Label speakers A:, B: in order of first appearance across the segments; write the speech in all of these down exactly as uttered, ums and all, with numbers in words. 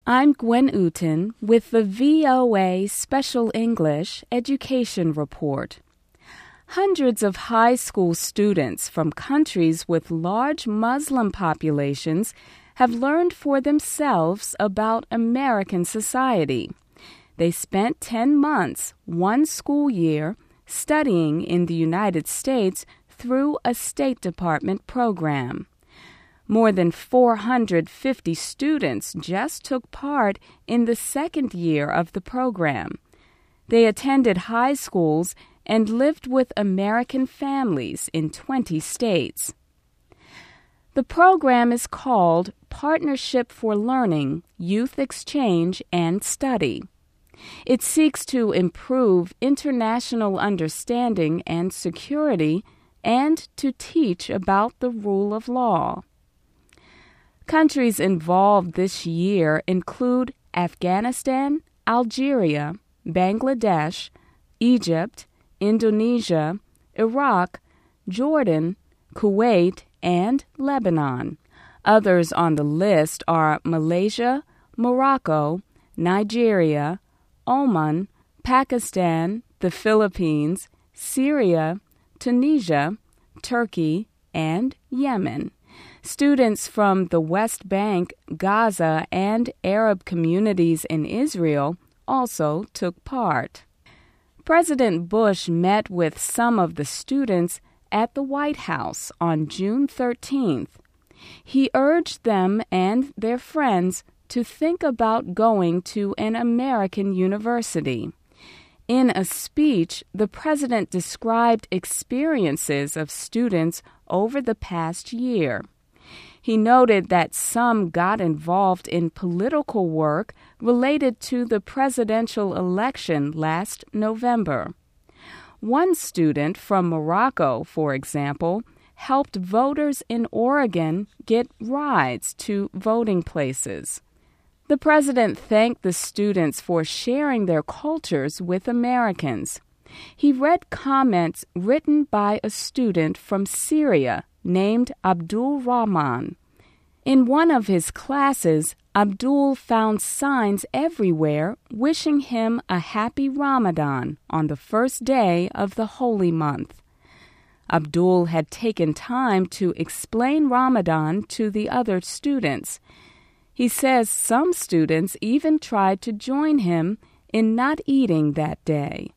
A: I'm Gwen Uten with the V O A Special English Education Report. Hundreds of high school students from countries with large Muslim populations have learned for themselves about American society. They spent ten months, one school year, studying in the United States through a State Department program. More than four hundred fifty students just took part in the second year of the program. They attended high schools and lived with American families in twenty states. The program is called Partnership for Learning, Youth Exchange, and Study. It seeks to improve international understanding and security and to teach about the rule of law. Countries involved this year include Afghanistan, Algeria, Bangladesh, Egypt, Indonesia, Iraq, Jordan, Kuwait, and Lebanon. Others on the list are Malaysia, Morocco, Nigeria, Oman, Pakistan, the Philippines, Syria, Tunisia, Turkey, and Yemen. Students from the West Bank, Gaza, and Arab communities in Israel also took part. President Bush met with some of the students at the White House on June thirteenth. He urged them and their friends to think about going to an American university. In a speech, the president described experiences of students over the past year. He noted that some got involved in political work related to the presidential election last November. One student from Morocco, for example, helped voters in Oregon get rides to voting places. The president thanked the students for sharing their cultures with Americans. He read comments written by a student from Syria named Abdul Rahman. In one of his classes, Abdul found signs everywhere wishing him a happy Ramadan on the first day of the holy month. Abdul had taken time to explain Ramadan to the other students. He says some students even tried to join him in not eating that day.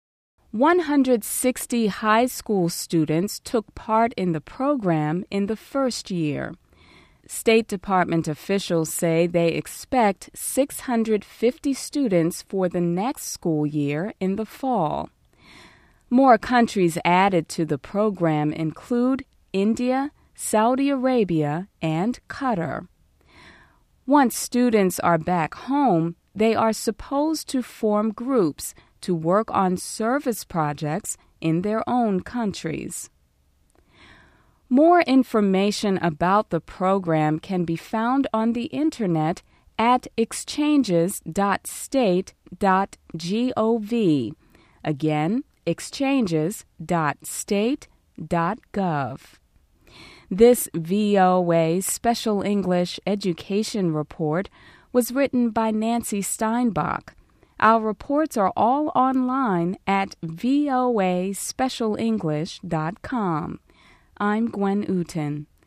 A: one hundred sixty high school students took part in the program in the first year. State Department officials say they expect six hundred fifty students for the next school year in the fall. More countries added to the program include India, Saudi Arabia, and Qatar. Once students are back home, they are supposed to form groups to work on service projects in their own countries. More information about the program can be found on the Internet at exchanges dot state dot gov. Again, exchanges dot state dot gov. This V O A Special English Education Report was written by Nancy Steinbach. Our reports are all online at voa special english dot com. I'm Gwen Uten.